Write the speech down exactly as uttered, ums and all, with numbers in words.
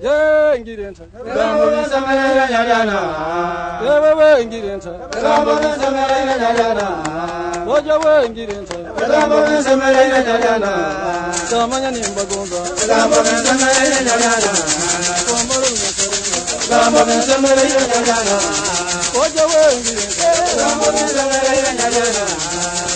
Yeah, Gideon. Rambo Samara Yadana. Yeah, Gideon. Rambo Samara Yadana. What you were Gideon. Rambo Samara Yadana. Samanya Nimbagonga. Rambo Samara Yadana. Rambo Samara Yadana. What you were Gideon. Rambo Samara Yadana.